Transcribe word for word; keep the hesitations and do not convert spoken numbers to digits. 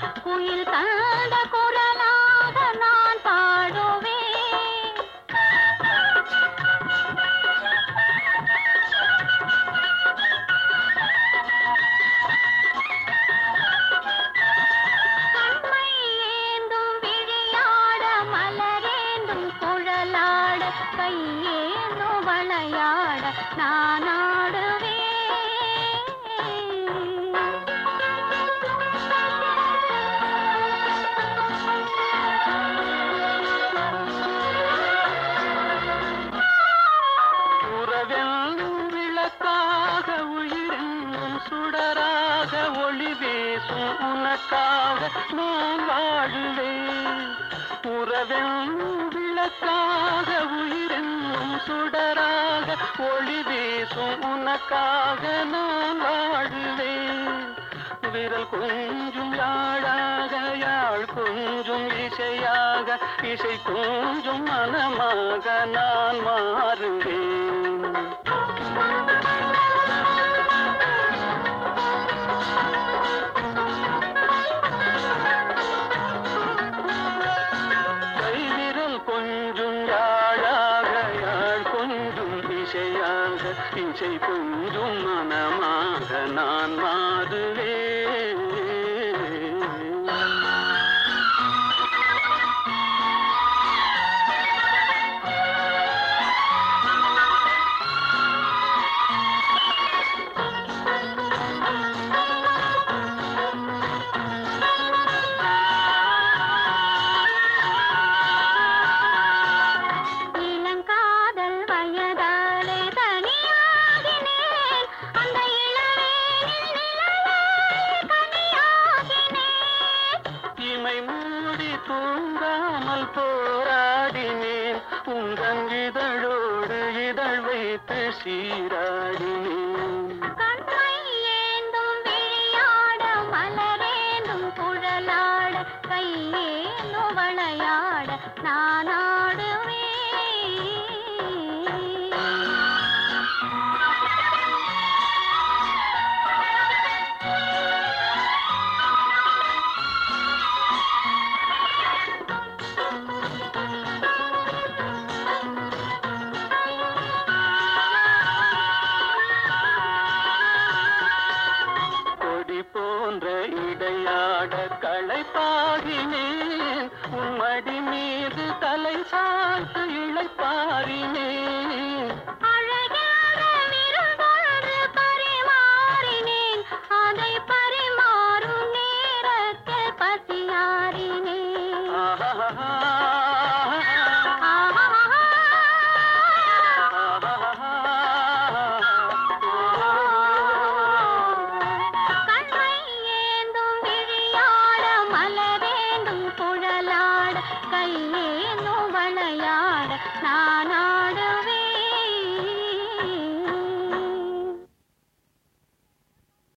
குயில் தந்த குரலாக நான் பாடுவேன். கண்மை ஏந்தும் விழியாட மலரேந்தும் குழலாட கையேந்தும் வளையாட நான் ஆடுவேன். உறவென்னும் விளக்காக உயிரென்னும் சுடராக ஒளி வீசும் உனக்காக நான் வாழுவேன். உறவென்னும் விளக்காக உயிரென்னும் சுடராக ஒளி வீசும் உனக்காக நான் வாழுவேன். விரல் கொஞ்சும் யாழாக யாழ் கொஞ்சும் இசையாக இசை கொஞ்சும் மனமாக நான் மாறுவேன். கைவிரல் கொஞ்சும் யாழாக யாழ் கொஞ்சும் இசையாக இசை கொஞ்சும் மனமாக நான் மாறுவேன். இளங்காதல் வயதாலே தனியாகினேன். அந்த இளவேனில் நிழலாலே கனியாகினேன். இமை மூடி தூங்காமல் போராடினேன். உந்தன் இதழோடு இதழ் வைத்து சீராடினேன். கண்மை ஏந்தும் விழியாட மலரேந்தும் குழலாட கையேந்தும் வளையாட நான் ஆடுவேன். கொடி போன்ற இடையாட களைப்பாகினேன். உன் மடி மீது தலை சாய்த்து இளைப்பாறினேன். அழகான விருந்தொன்று பரிமாறினேன். அதை பரிமாறும் நேரத்தில் பசியாறினேன். ஆஹா கையேந்தும் வளையாட நான்